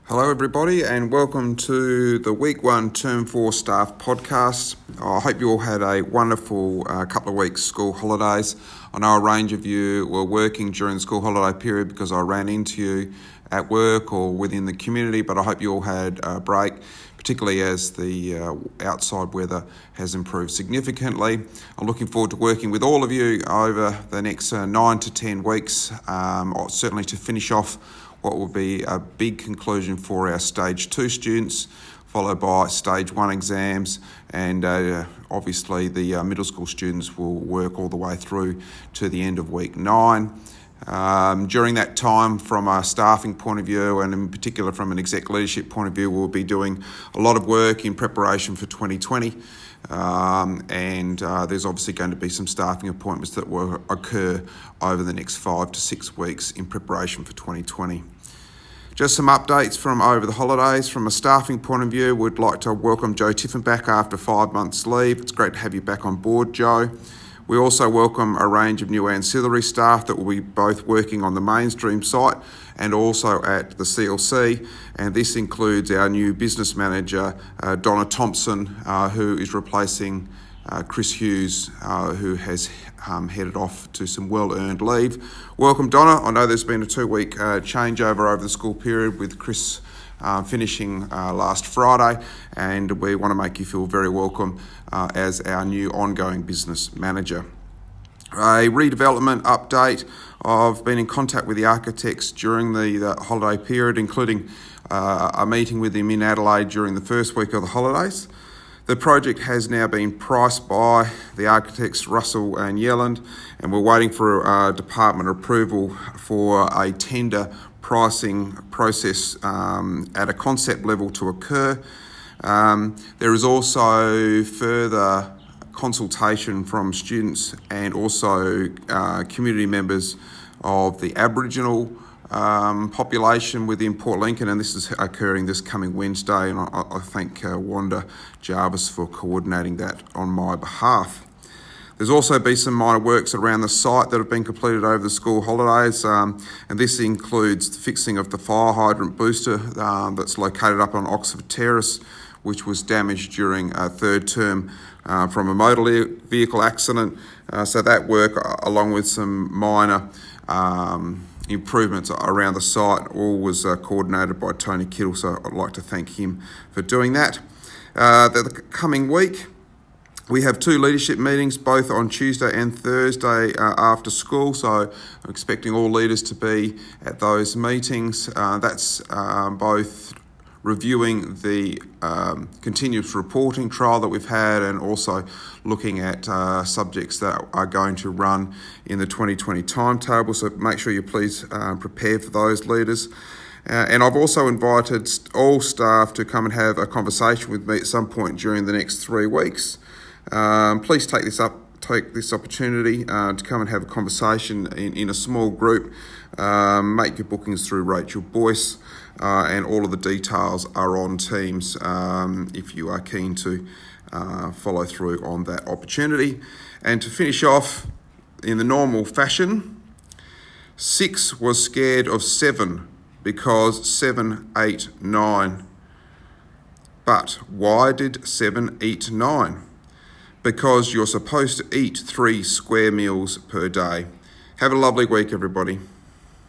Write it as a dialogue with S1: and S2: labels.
S1: Hello everybody and welcome to the Week 1 Term 4 Staff Podcast. I hope you all had a wonderful couple of weeks school holidays. I know a range of you were working during the school holiday period because I ran into you at work or within the community, but I hope you all had a break, particularly as the outside weather has improved significantly. I'm looking forward to working with all of you over the next 9 to 10 weeks, certainly to finish off what will be a big conclusion for our Stage 2 students, followed by Stage 1 exams, and obviously the middle school students will work all the way through to the end of Week 9. During that time, from a staffing point of view, and in particular from an exec leadership point of view, we'll be doing a lot of work in preparation for 2020. There's obviously going to be some staffing appointments that will occur over the next 5 to 6 weeks in preparation for 2020. Just some updates from over the holidays. From a staffing point of view, we'd like to welcome Joe Tiffin back after 5 months leave. It's great to have you back on board, Joe. We also welcome a range of new ancillary staff that will be both working on the mainstream site and also at the CLC, and this includes our new business manager, Donna Thompson, who is replacing Chris Hughes, who has headed off to some well-earned leave. Welcome, Donna. I know there's been a 2-week changeover over the school period with Chris finishing last Friday, and we want to make you feel very welcome as our new ongoing business manager. A redevelopment update. I've been in contact with the architects during the holiday period, including a meeting with them in Adelaide during the first week of the holidays. The project has now been priced by the architects Russell and Yelland, and we're waiting for department approval for a tender pricing process at a concept level to occur. There is also further consultation from students and also community members of the Aboriginal population within Port Lincoln, and this is occurring this coming Wednesday, and I thank Wanda Jarvis for coordinating that on my behalf. There's also been some minor works around the site that have been completed over the school holidays, and this includes the fixing of the fire hydrant booster that's located up on Oxford Terrace, which was damaged during a third term from a motor vehicle accident. So that work, along with some minor improvements around the site, all was coordinated by Tony Kittle, so I'd like to thank him for doing that. The coming week, we have 2 leadership meetings, both on Tuesday and Thursday after school, so I'm expecting all leaders to be at those meetings. That's both reviewing the continuous reporting trial that we've had and also looking at subjects that are going to run in the 2020 timetable, so make sure you please prepare for those leaders. And I've also invited all staff to come and have a conversation with me at some point during the next 3 weeks. Please take this opportunity to come and have a conversation in a small group. Make your bookings through Rachel Boyce, and all of the details are on Teams if you are keen to follow through on that opportunity. And to finish off in the normal fashion, 6 was scared of 7 because 7 ate 9. But why did 7 eat 9? Because you're supposed to eat 3 square meals per day. Have a lovely week, everybody.